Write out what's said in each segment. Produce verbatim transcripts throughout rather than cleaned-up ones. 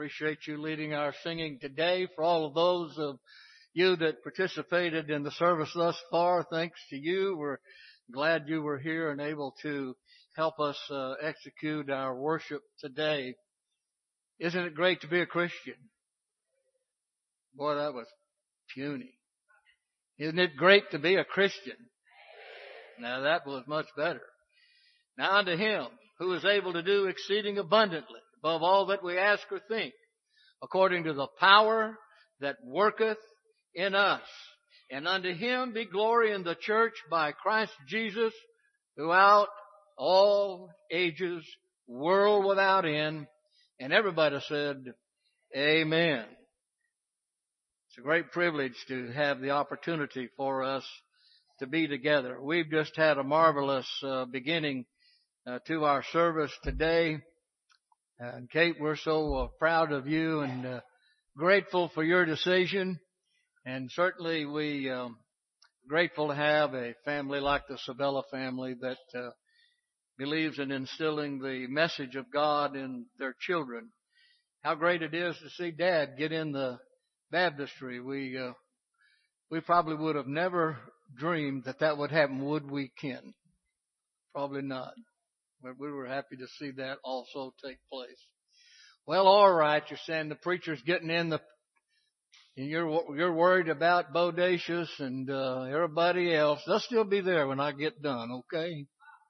Appreciate you leading our singing today. For all of those of you that participated in the service thus far, thanks to you. We're glad you were here and able to help us uh, execute our worship today. Isn't it great to be a Christian? Boy, that was puny. Isn't it great to be a Christian? Now that was much better. Now unto Him who is able to do exceeding abundantly above all that we ask or think, according to the power that worketh in us. And unto Him be glory in the church by Christ Jesus throughout all ages, world without end. And everybody said, Amen. It's a great privilege to have the opportunity for us to be together. We've just had a marvelous uh, beginning uh, to our service today. Uh, and Kate, we're so uh, proud of you and uh, grateful for your decision. And certainly we um, grateful to have a family like the Sabella family that uh, believes in instilling the message of God in their children. How great it is to see Dad get in the baptistry. We uh, we probably would have never dreamed that that would happen, would we, Ken? Probably not. But we were happy to see that also take place. Well, all right, you're saying the preacher's getting in the, and you're you're worried about Bodacious and uh, everybody else. They'll still be there when I get done, okay?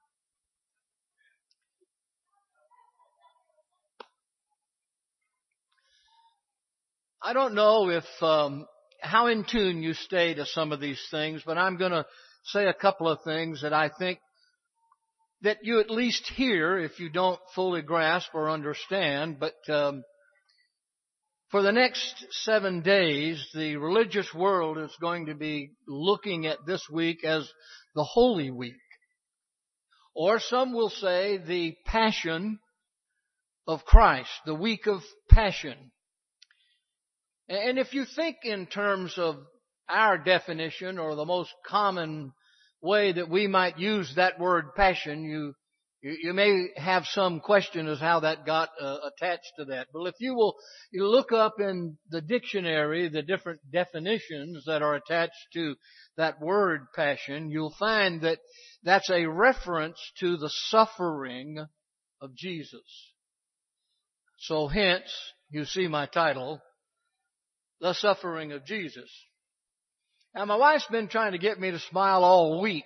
I don't know if um, how in tune you stay to some of these things, but I'm going to say a couple of things that I think that you at least hear if you don't fully grasp or understand. But um, for the next seven days, the religious world is going to be looking at this week as the Holy Week. Or some will say the Passion of Christ, the week of Passion. And if you think in terms of our definition or the most common way that we might use that word passion, you you, you may have some question as how that got uh, attached to that. But if you will you look up in the dictionary the different definitions that are attached to that word passion, you'll find that that's a reference to the suffering of Jesus. So hence, you see my title, The Suffering of Jesus. Now, my wife's been trying to get me to smile all week.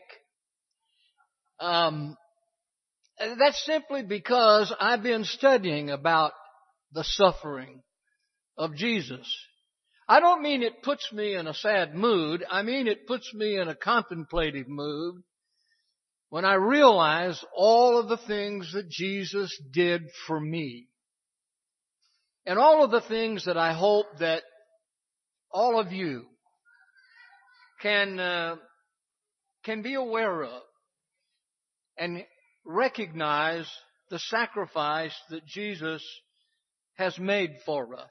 Um, that's simply because I've been studying about the suffering of Jesus. I don't mean it puts me in a sad mood. I mean it puts me in a contemplative mood when I realize all of the things that Jesus did for me. And all of the things that I hope that all of you can uh, can be aware of and recognize the sacrifice that Jesus has made for us.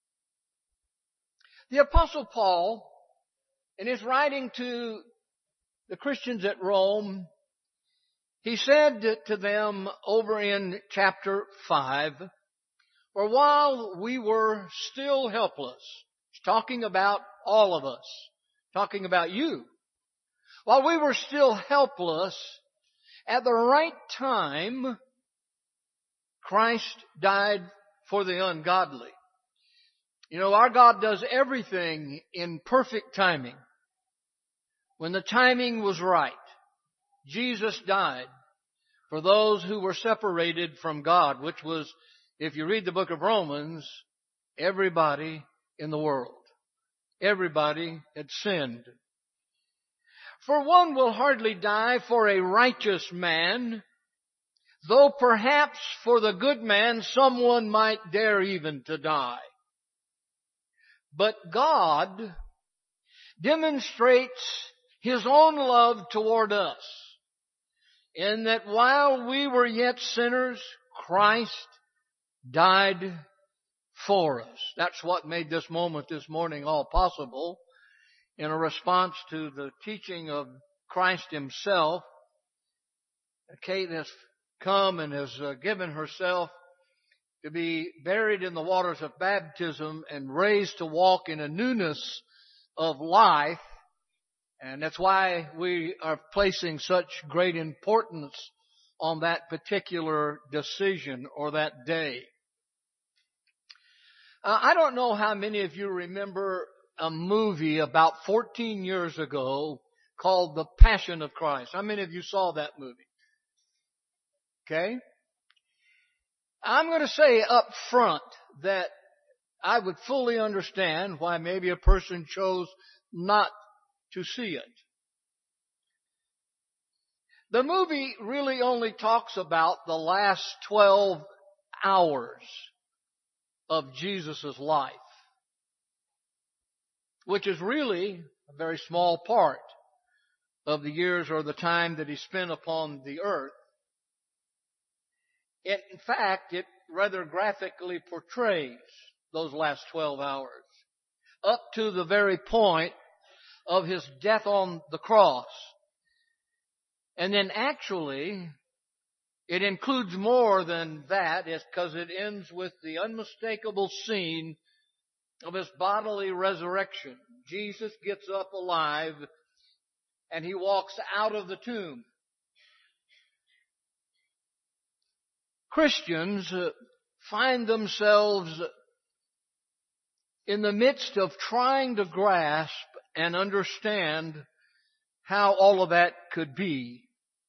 The Apostle Paul, in his writing to the Christians at Rome, he said to them over in chapter five, for while we were still helpless, he's talking about all of us, talking about you. While we were still helpless, at the right time, Christ died for the ungodly. You know, our God does everything in perfect timing. When the timing was right, Jesus died for those who were separated from God, which was, if you read the book of Romans, everybody in the world. Everybody had sinned. For one will hardly die for a righteous man, though perhaps for the good man someone might dare even to die. But God demonstrates His own love toward us, in that while we were yet sinners, Christ died for us. That's what made this moment this morning all possible. In a response to the teaching of Christ Himself, Kate has come and has uh, given herself to be buried in the waters of baptism and raised to walk in a newness of life. And that's why we are placing such great importance on that particular decision or that day. Uh, I don't know how many of you remember a movie about fourteen years ago called The Passion of Christ. How many of you saw that movie? Okay. I'm going to say up front that I would fully understand why maybe a person chose not to see it. The movie really only talks about the last twelve hours of Jesus' life, which is really a very small part of the years or the time that he spent upon the earth. It, in fact, it rather graphically portrays those last twelve hours up to the very point of his death on the cross. And then actually, it includes more than that, because it ends with the unmistakable scene of his bodily resurrection. Jesus gets up alive and he walks out of the tomb. Christians find themselves in the midst of trying to grasp and understand how all of that could be.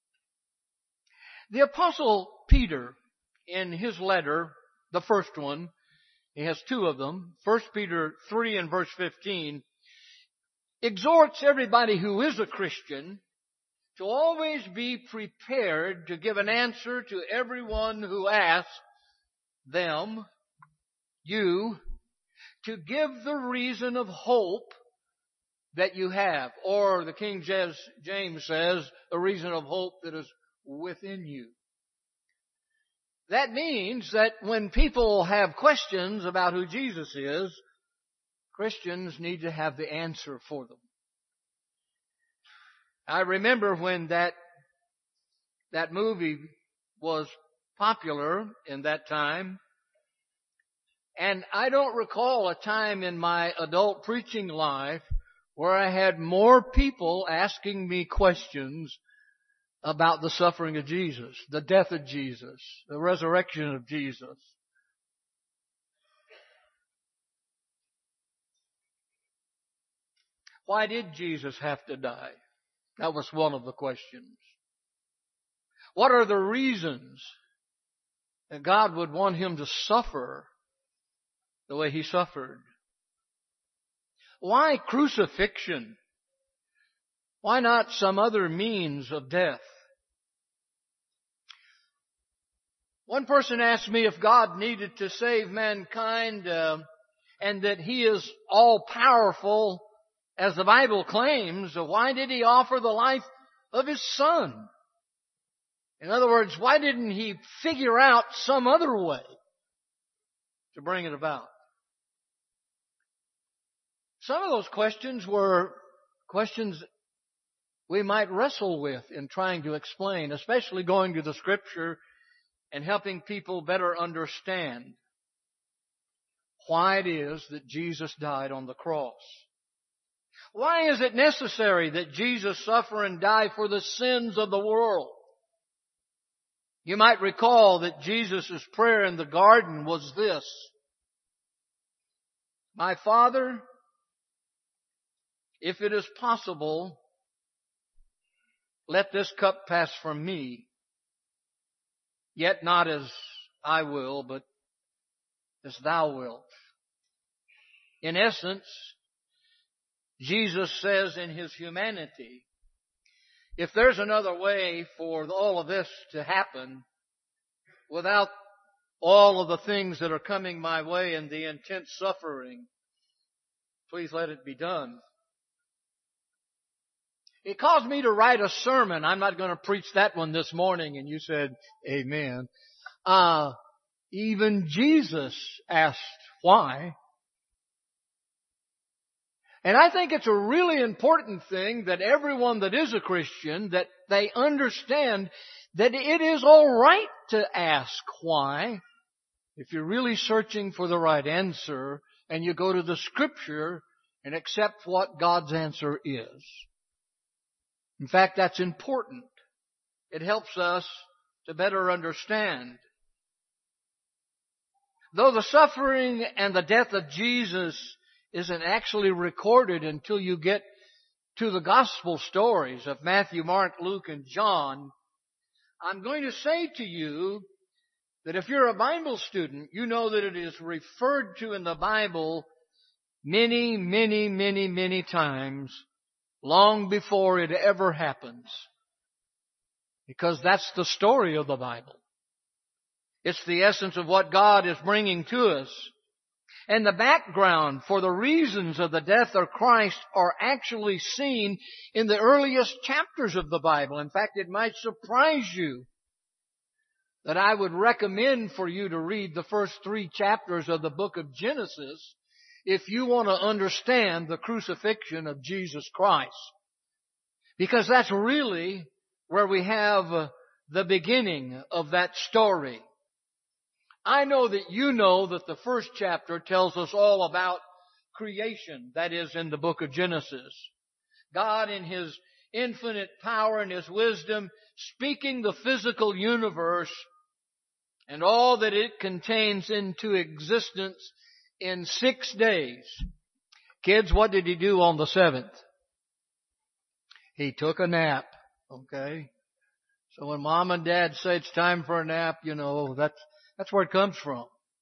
The Apostle Peter, in his letter, the first one, he has two of them, First Peter three and verse fifteen, exhorts everybody who is a Christian to always be prepared to give an answer to everyone who asks them, you, to give the reason of hope that you have. Or the King James says, a reason of hope that is within you. That means that when people have questions about who Jesus is, Christians need to have the answer for them. I remember when that that movie was popular in that time, and I don't recall a time in my adult preaching life where I had more people asking me questions about the suffering of Jesus, the death of Jesus, the resurrection of Jesus. Why did Jesus have to die? That was one of the questions. What are the reasons that God would want him to suffer the way he suffered? Why crucifixion? Why not some other means of death? One person asked me if God needed to save mankind uh, and that he is all-powerful, as the Bible claims, why did he offer the life of his son? In other words, why didn't he figure out some other way to bring it about? Some of those questions were questions we might wrestle with in trying to explain, especially going to the Scripture and helping people better understand why it is that Jesus died on the cross. Why is it necessary that Jesus suffer and die for the sins of the world? You might recall that Jesus' prayer in the garden was this: My Father, if it is possible, let this cup pass from me, yet not as I will, but as thou wilt. In essence, Jesus says in his humanity, if there's another way for all of this to happen without all of the things that are coming my way and the intense suffering, please let it be done. It caused me to write a sermon. I'm not going to preach that one this morning. And you said, amen. Uh, even Jesus asked why. And I think it's a really important thing that everyone that is a Christian, that they understand that it is all right to ask why. if you're really searching for the right answer and you go to the Scripture and accept what God's answer is. In fact, that's important. It helps us to better understand. Though the suffering and the death of Jesus isn't actually recorded until you get to the gospel stories of Matthew, Mark, Luke, and John, I'm going to say to you that if you're a Bible student, you know that it is referred to in the Bible many, many, many, many times long before it ever happens. Because that's the story of the Bible. It's the essence of what God is bringing to us. And the background for the reasons of the death of Christ are actually seen in the earliest chapters of the Bible. In fact, it might surprise you that I would recommend for you to read the first three chapters of the book of Genesis if you want to understand the crucifixion of Jesus Christ. Because that's really where we have the beginning of that story. I know that you know that the first chapter tells us all about creation, that is in the book of Genesis. God in His infinite power and His wisdom speaking the physical universe and all that it contains into existence in six days. Kids, what did He do on the seventh? He took a nap, okay? So when mom and dad say it's time for a nap, you know, that's That's where it comes from.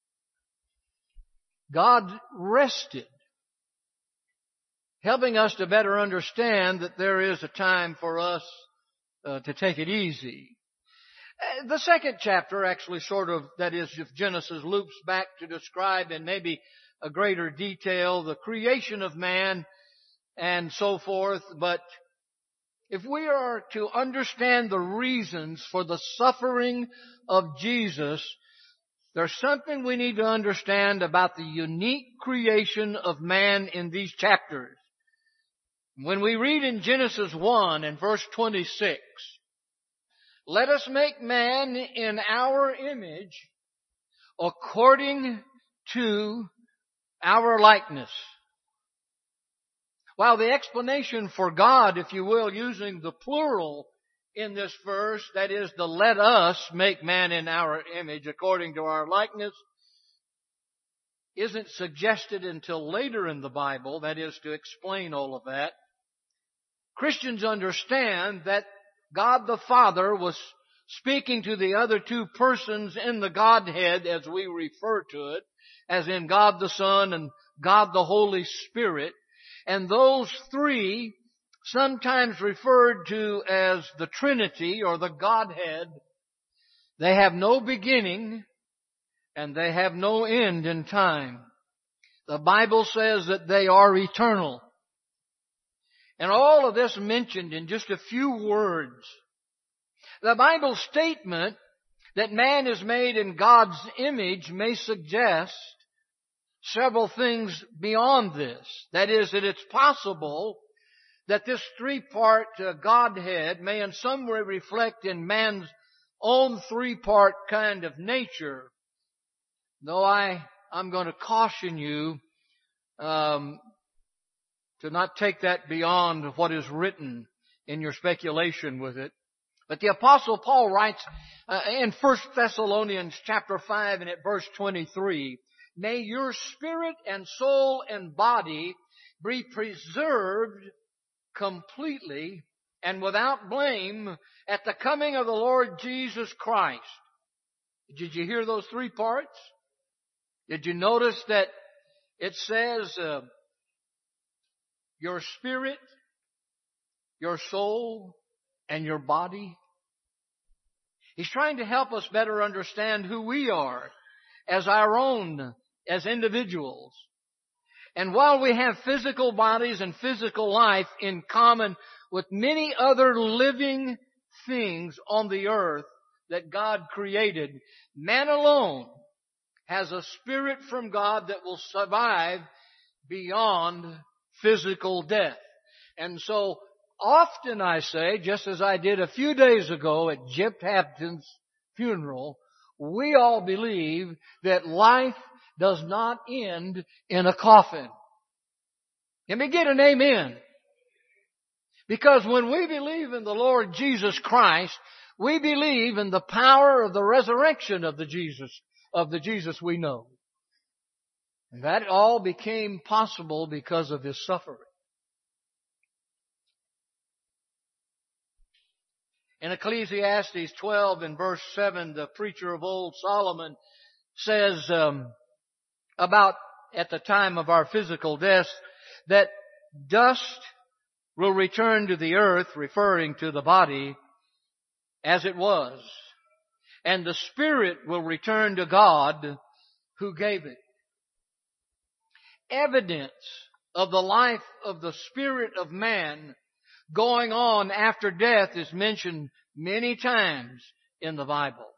God rested, helping us to better understand that there is a time for us uh, to take it easy. Uh, the second chapter actually sort of, that is, if Genesis loops back to describe in maybe a greater detail the creation of man and so forth. But if we are to understand the reasons for the suffering of Jesus, there's something we need to understand about the unique creation of man in these chapters. When we read in Genesis one and verse twenty-six, let us make man in our image according to our likeness. While the explanation for God, if you will, using the plural in this verse, that is, the let us make man in our image according to our likeness, isn't suggested until later in the Bible, that is, to explain all of that. Christians understand that God the Father was speaking to the other two persons in the Godhead, as we refer to it, as in God the Son and God the Holy Spirit, and those three, sometimes referred to as the Trinity or the Godhead, they have no beginning and they have no end in time. The Bible says that they are eternal. And all of this mentioned in just a few words. The Bible statement that man is made in God's image may suggest several things beyond this. That is, that it's possible that this three-part uh, Godhead may in some way reflect in man's own three-part kind of nature. Though I, I'm going to caution you um, to not take that beyond what is written in your speculation with it. But the Apostle Paul writes uh, in First Thessalonians chapter five and at verse twenty-three, may your spirit and soul and body be preserved completely and without blame at the coming of the Lord Jesus Christ. Did you hear those three parts? Did you notice that it says uh, your spirit, your soul, and your body? He's trying to help us better understand who we are as our own, as individuals. And while we have physical bodies and physical life in common with many other living things on the earth that God created, man alone has a spirit from God that will survive beyond physical death. And so often I say, just as I did a few days ago at Jip Hampton's funeral, we all believe that life does not end in a coffin. Let me get an amen. Because when we believe in the Lord Jesus Christ, we believe in the power of the resurrection of the Jesus, of the Jesus we know. And that all became possible because of His suffering. In Ecclesiastes twelve and verse seven, the preacher of old, Solomon, says um, about at the time of our physical death that dust will return to the earth, referring to the body, as it was. And the spirit will return to God who gave it. Evidence of the life of the spirit of man going on after death is mentioned many times in the Bible.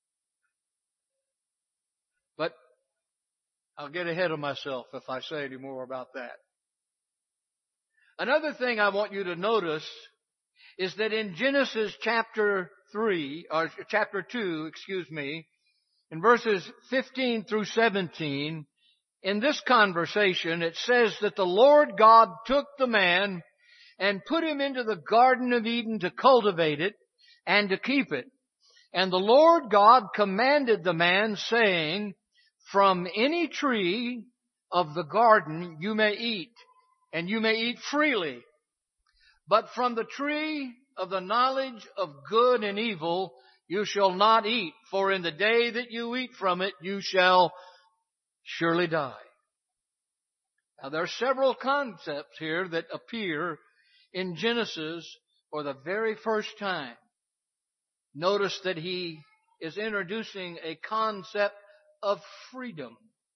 But I'll get ahead of myself if I say any more about that. Another thing I want you to notice is that in Genesis chapter three, or chapter two, excuse me, in verses fifteen through seventeen, in this conversation it says that the Lord God took the man and put him into the Garden of Eden to cultivate it and to keep it. And the Lord God commanded the man, saying, from any tree of the garden you may eat, and you may eat freely. But from the tree of the knowledge of good and evil you shall not eat, for in the day that you eat from it you shall surely die. Now there are several concepts here that appear in Genesis for the very first time. Notice that he is introducing a concept of freedom.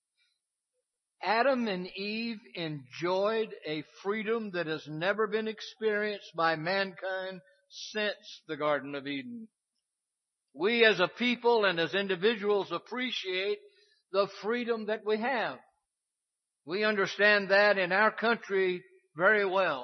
Adam and Eve enjoyed a freedom that has never been experienced by mankind since the Garden of Eden. We as a people and as individuals appreciate the freedom that we have. We understand that in our country very well.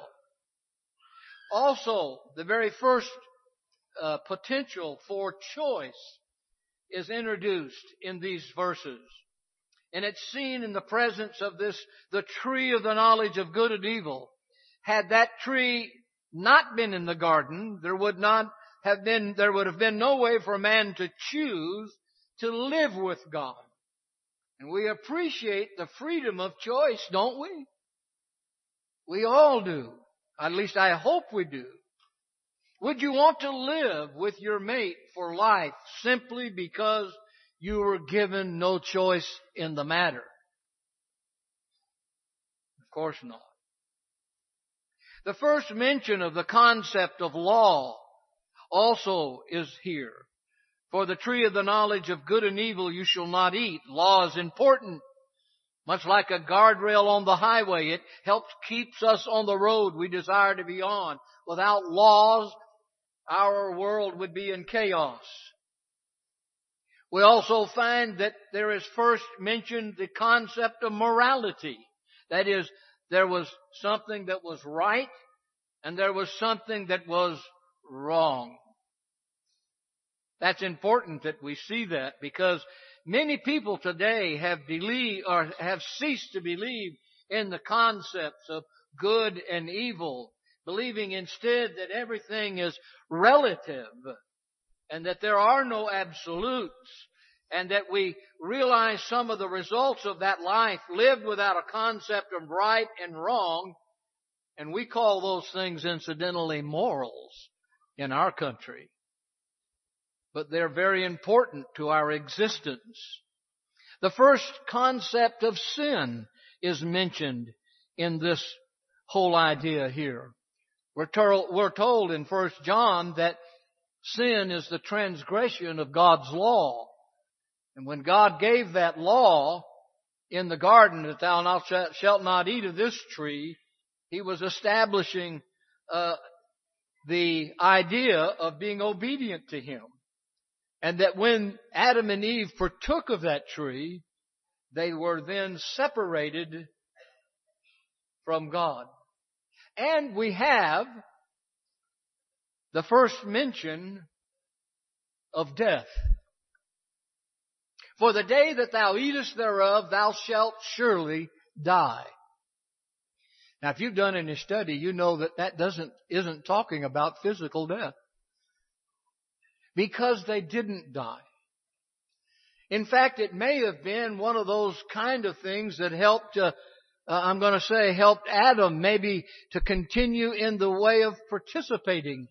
Also, the very first uh, potential for choice is introduced in these verses. And it's seen in the presence of this, the tree of the knowledge of good and evil. Had that tree not been in the garden, there would not have been, there would have been no way for a man to choose to live with God. And we appreciate the freedom of choice, don't we? We all do. At least I hope we do. Would you want to live with your mate for life simply because you were given no choice in the matter? Of course not. The first mention of the concept of law also is here. For the tree of the knowledge of good and evil you shall not eat. Law is important. Much like a guardrail on the highway, it helps keeps us on the road we desire to be on. Without laws, our world would be in chaos. We also find that there is first mentioned the concept of morality. That is, there was something that was right and there was something that was wrong. That's important that we see that, because many people today have believed or have ceased to believe in the concepts of good and evil, believing instead that everything is relative and that there are no absolutes, and that we realize some of the results of that life lived without a concept of right and wrong, and we call those things incidentally morals in our country. But they're very important to our existence. The first concept of sin is mentioned in this whole idea here. We're told, we're told in First John that sin is the transgression of God's law. And when God gave that law in the garden, that thou shalt not eat of this tree, He was establishing uh, the idea of being obedient to Him. And that when Adam and Eve partook of that tree, they were then separated from God. And we have the first mention of death. For the day that thou eatest thereof, thou shalt surely die. Now, if you've done any study, you know that that doesn't, isn't talking about physical death. Because they didn't die. In fact, it may have been one of those kind of things that helped, uh, uh, I'm going to say, helped Adam maybe to continue in the way of participating.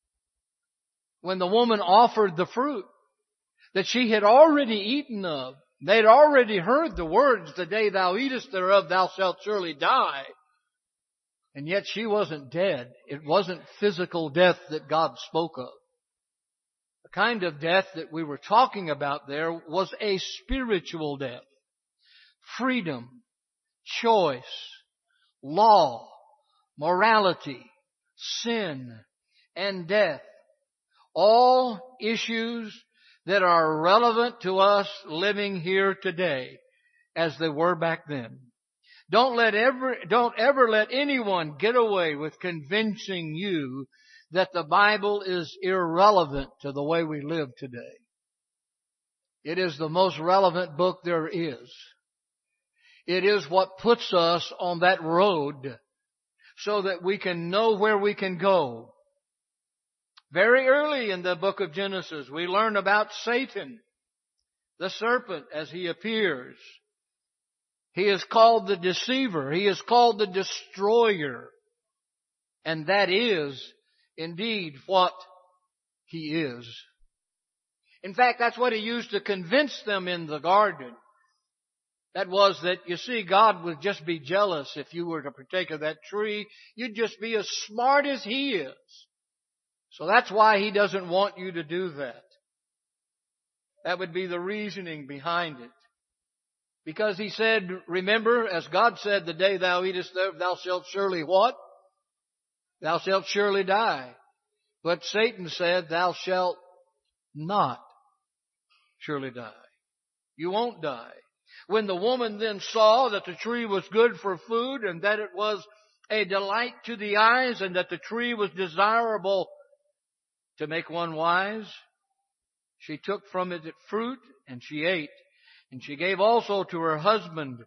When the woman offered the fruit that she had already eaten of, they'd already heard the words, the day thou eatest thereof, thou shalt surely die. And yet she wasn't dead. It wasn't physical death that God spoke of. The kind of death that we were talking about there was a spiritual death. Freedom, choice, law, morality, sin, and death. All issues that are relevant to us living here today as they were back then. Don't let ever, don't ever let anyone get away with convincing you that the Bible is irrelevant to the way we live today. It is the most relevant book there is. It is what puts us on that road so that we can know where we can go. Very early in the book of Genesis, we learn about Satan, the serpent, as he appears. He is called the deceiver. He is called the destroyer. And that is indeed what he is. In fact, that's what he used to convince them in the garden. That was that, you see, God would just be jealous if you were to partake of that tree. You'd just be as smart as he is. So that's why he doesn't want you to do that. That would be the reasoning behind it. Because he said, remember, as God said, the day thou eatest thereof, thou shalt surely what? Thou shalt surely die. But Satan said, thou shalt not surely die. You won't die. When the woman then saw that the tree was good for food and that it was a delight to the eyes and that the tree was desirable to make one wise, she took from it fruit and she ate. And she gave also to her husband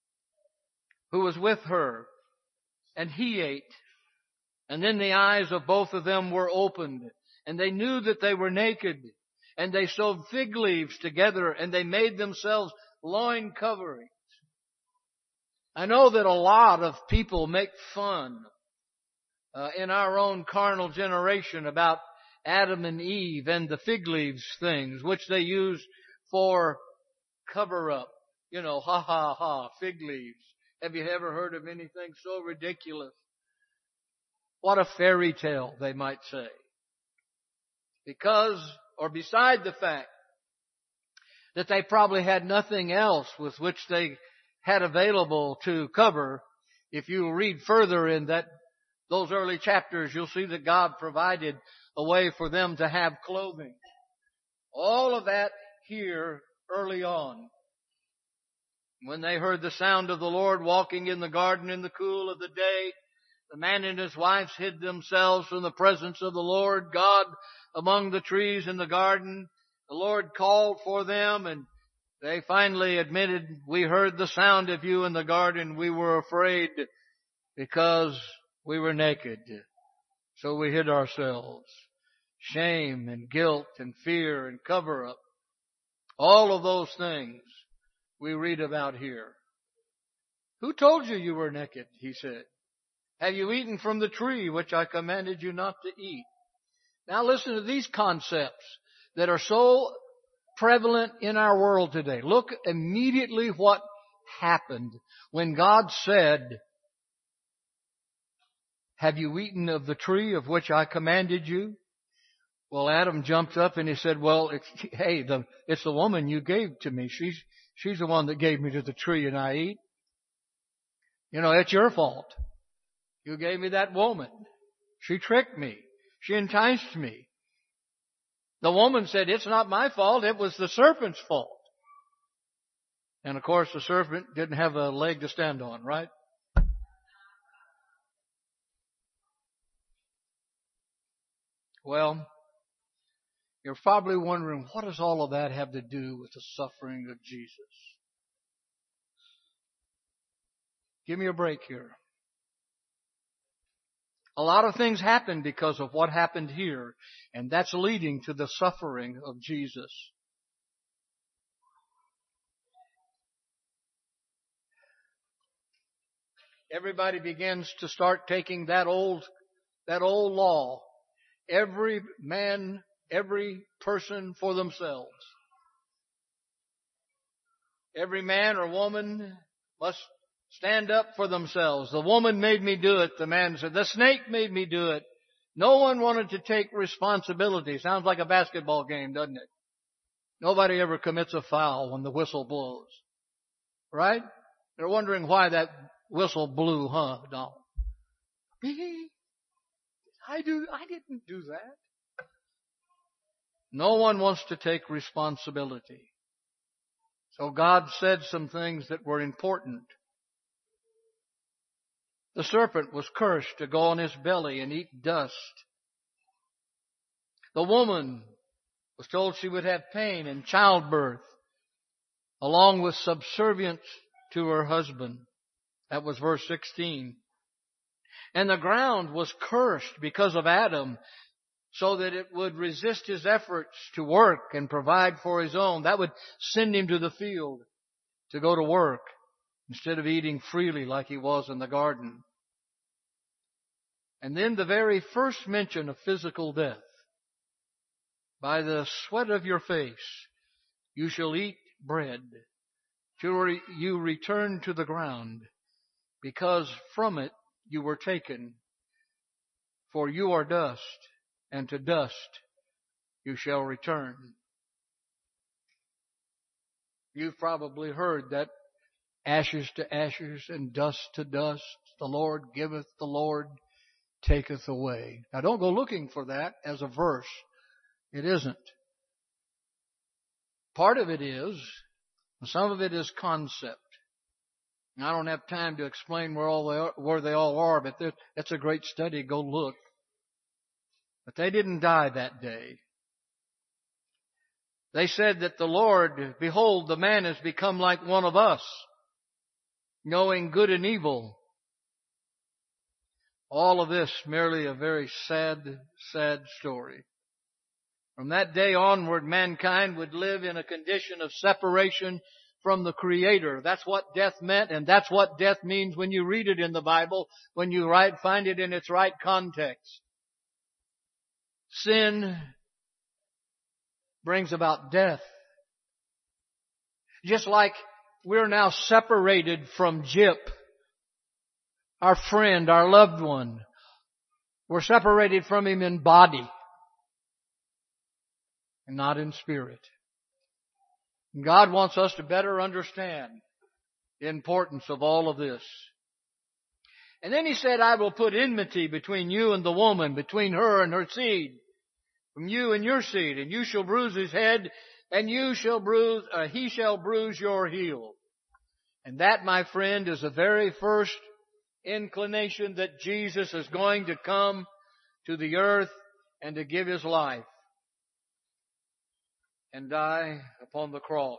who was with her, and he ate. And then the eyes of both of them were opened, and they knew that they were naked. And they sewed fig leaves together, and they made themselves loin coverings. I know that a lot of people make fun uh, in our own carnal generation about Adam and Eve and the fig leaves things, which they used for cover up. You know, ha ha ha, fig leaves. Have you ever heard of anything so ridiculous? What a fairy tale, they might say. Because, or beside the fact that they probably had nothing else with which they had available to cover, if you read further in that those early chapters, you'll see that God provided a way for them to have clothing. All of that here early on. When they heard the sound of the Lord walking in the garden in the cool of the day, the man and his wife hid themselves from the presence of the Lord God among the trees in the garden. The Lord called for them, and they finally admitted, we heard the sound of you in the garden. We were afraid because we were naked. So we hid ourselves. Shame and guilt and fear and cover up. All of those things we read about here. Who told you you were naked? He said. Have you eaten from the tree which I commanded you not to eat? Now listen to these concepts that are so prevalent in our world today. Look immediately what happened when God said, have you eaten of the tree of which I commanded you? Well, Adam jumped up and he said, well, it's, hey, the, it's the woman you gave to me. She's, she's the one that gave me to the tree and I eat. You know, it's your fault. You gave me that woman. She tricked me. She enticed me. The woman said, it's not my fault. It was the serpent's fault. And of course, the serpent didn't have a leg to stand on, right? Well, You're probably wondering, what does all of that have to do with the suffering of Jesus? Give me a break here. A lot of things happen because of what happened here, and that's leading to the suffering of Jesus. Everybody begins to start taking that old, that old law. Every man, every person for themselves. Every man or woman must stand up for themselves. The woman made me do it. The man said, the snake made me do it. No one wanted to take responsibility. Sounds like a basketball game, doesn't it? Nobody ever commits a foul when the whistle blows. Right? They're wondering why that whistle blew, huh, Donald? I do, I didn't do that. No one wants to take responsibility. So God said some things that were important. The serpent was cursed to go on his belly and eat dust. The woman was told she would have pain and childbirth, along with subservience to her husband. That was verse sixteen. And the ground was cursed because of Adam, so that it would resist his efforts to work and provide for his own. That would send him to the field to go to work instead of eating freely like he was in the garden. And then the very first mention of physical death. By the sweat of your face you shall eat bread till you return to the ground, because from it you were taken. For you are dust, and to dust you shall return. You've probably heard that ashes to ashes and dust to dust, the Lord giveth, the Lord taketh away. Now don't go looking for that as a verse. It isn't. Part of it is, some of it is concept. I don't have time to explain where all they are, where they all are, but that's a great study. Go look. But they didn't die that day. They said that the Lord, behold, the man has become like one of us, knowing good and evil. All of this merely a very sad, sad story. From that day onward, mankind would live in a condition of separation from the Creator. That's what death meant, and that's what death means when you read it in the Bible, when you write, find it in its right context. Sin brings about death. Just like we're now separated from Jip, our friend, our loved one. We're separated from him in body and not in spirit. And God wants us to better understand the importance of all of this. And then He said, I will put enmity between you and the woman, between her and her seed, from you and your seed, and you shall bruise his head, and you shall bruise, uh, he shall bruise your heel. And that, my friend, is the very first inclination that Jesus is going to come to the earth and to give His life and die upon the cross.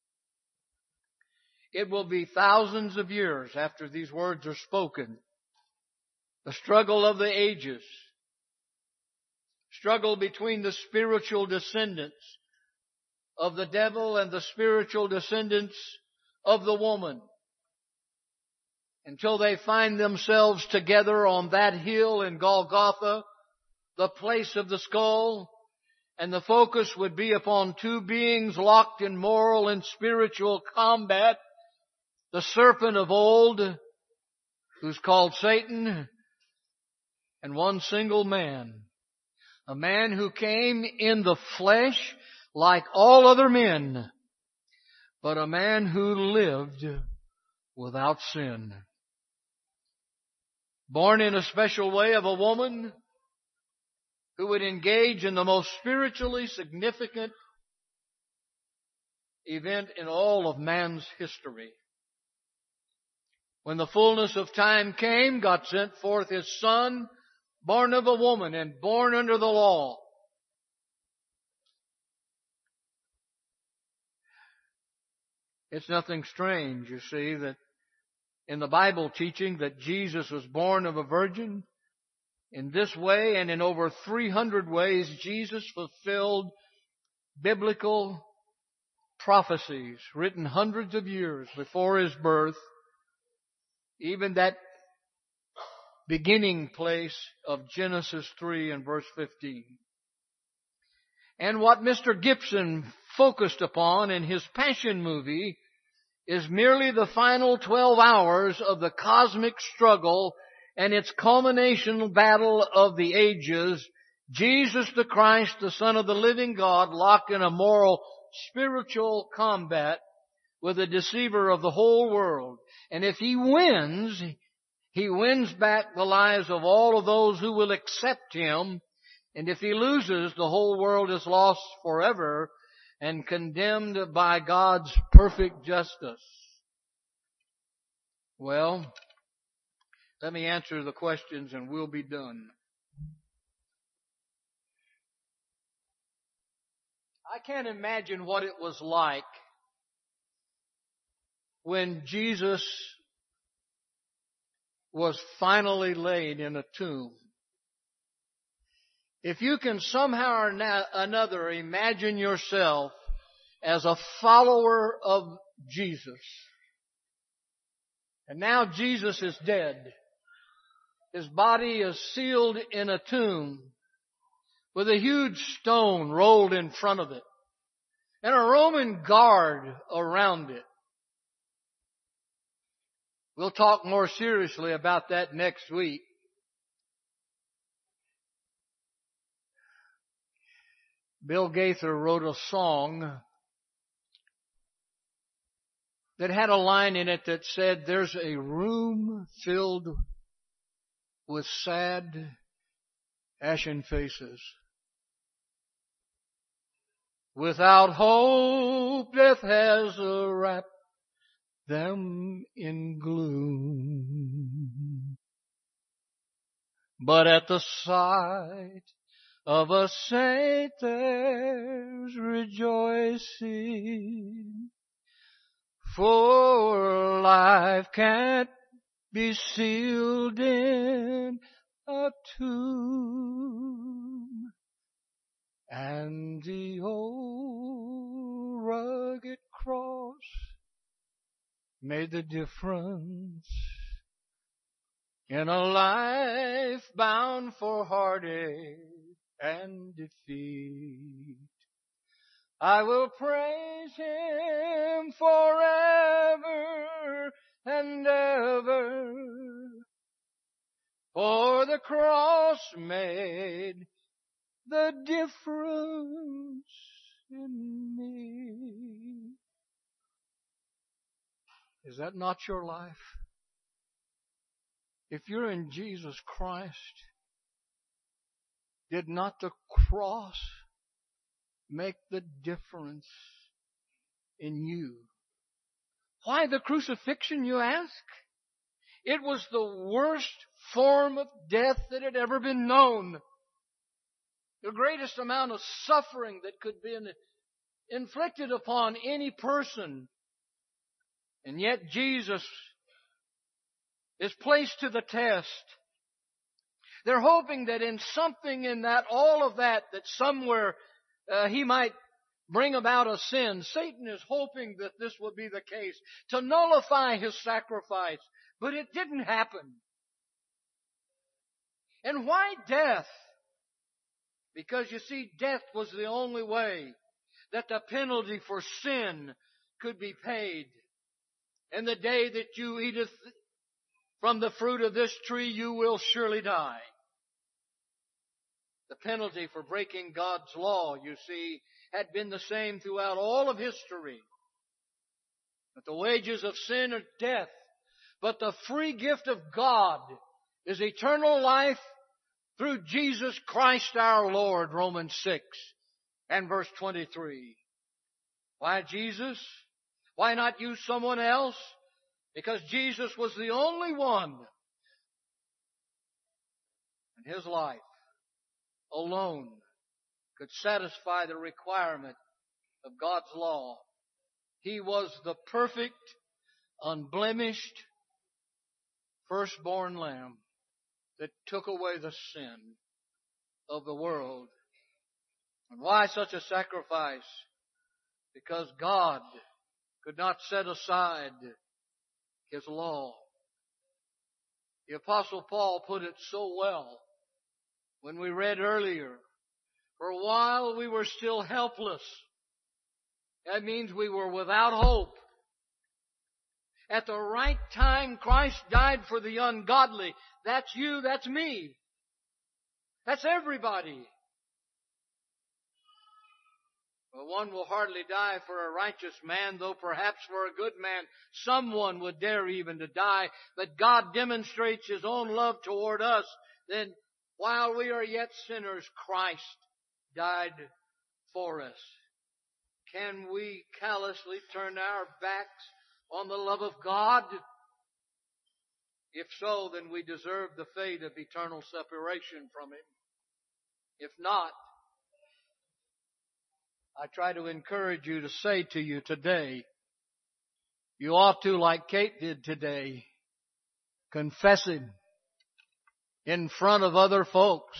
It will be thousands of years after these words are spoken. The struggle of the ages. Struggle between the spiritual descendants of the devil and the spiritual descendants of the woman. Until they find themselves together on that hill in Golgotha, the place of the skull, and the focus would be upon two beings locked in moral and spiritual combat. The serpent of old, who's called Satan, and one single man. A man who came in the flesh like all other men, but a man who lived without sin. Born in a special way of a woman who would engage in the most spiritually significant event in all of man's history. When the fullness of time came, God sent forth His Son, born of a woman and born under the law. It's nothing strange, you see, that in the Bible teaching that Jesus was born of a virgin. In this way and in over three hundred ways, Jesus fulfilled biblical prophecies written hundreds of years before His birth, even that beginning place of Genesis three and verse fifteen. And what Mister Gibson focused upon in his Passion movie is merely the final twelve hours of the cosmic struggle and its culmination battle of the ages, Jesus the Christ, the Son of the living God, locked in a moral, spiritual combat with the deceiver of the whole world. And if he wins, he wins back the lives of all of those who will accept him. And if he loses, the whole world is lost forever and condemned by God's perfect justice. Well, let me answer the questions and we'll be done. I can't imagine what it was like when Jesus was finally laid in a tomb. If you can somehow or another imagine yourself as a follower of Jesus, and now Jesus is dead. His body is sealed in a tomb with a huge stone rolled in front of it and a Roman guard around it. We'll talk more seriously about that next week. Bill Gaither wrote a song that had a line in it that said, "There's a room filled with sad, ashen faces. Without hope, death has wrapped them in gloom. But at the sight of a saint there's rejoicing, for life can't be sealed in a tomb, and the old rugged cross made the difference in a life bound for heartache and defeat. I will praise Him forever and ever, for the cross made the difference in me." Is that not your life? If you're in Jesus Christ, did not the cross make the difference in you? Why the crucifixion, you ask? It was the worst form of death that had ever been known. The greatest amount of suffering that could be inflicted upon any person. And yet Jesus is placed to the test. They're hoping that in something in that, all of that, that somewhere uh, He might bring about a sin. Satan is hoping that this will be the case, to nullify His sacrifice. But it didn't happen. And why death? Because you see, death was the only way that the penalty for sin could be paid. And the day that you eateth from the fruit of this tree, you will surely die. The penalty for breaking God's law, you see, had been the same throughout all of history. But the wages of sin are death. But the free gift of God is eternal life through Jesus Christ our Lord, Romans six and verse twenty-three. Why Jesus? Why not use someone else? Because Jesus was the only one in His life alone could satisfy the requirement of God's law. He was the perfect, unblemished, firstborn lamb that took away the sin of the world. And why such a sacrifice? Because God could not set aside His law. The Apostle Paul put it so well when we read earlier, for while we were still helpless, that means we were without hope. At the right time, Christ died for the ungodly. That's you, that's me. That's everybody. Well, one will hardly die for a righteous man, though perhaps for a good man someone would dare even to die. But God demonstrates His own love toward us. Then, while we are yet sinners, Christ died for us. Can we callously turn our backs on the love of God? If so, then we deserve the fate of eternal separation from Him. If not, I try to encourage you to say to you today, you ought to, like Kate did today, confess Him in front of other folks.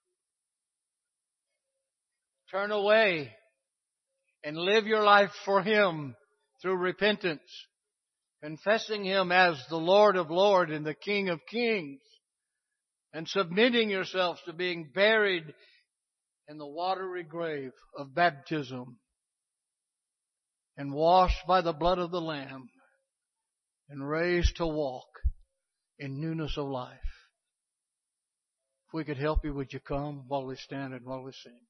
Turn away and live your life for Him through repentance, confessing Him as the Lord of Lords and the King of Kings, and submitting yourselves to being buried in the watery grave of baptism and washed by the blood of the Lamb and raised to walk in newness of life. If we could help you, would you come while we stand and while we sing?